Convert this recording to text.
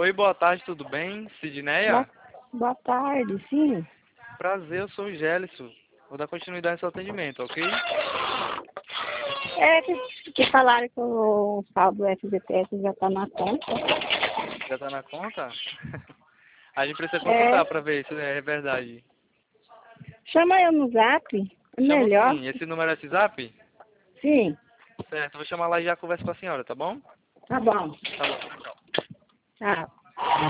Oi, boa tarde, tudo bem? Sidneia? Boa tarde, sim. Prazer, eu sou o Gélisso. Vou dar continuidade ao seu atendimento, ok? É que falaram que o saldo do FGTS já está na conta. Já tá na conta? A gente precisa É. consultar pra ver se é verdade. Chama eu no zap. É Chamo melhor. sim. Esse número é WhatsApp? Sim. Certo, vou chamar lá e já converso com a senhora, tá bom? Tá bom. Tá bom, tchau. Tchau.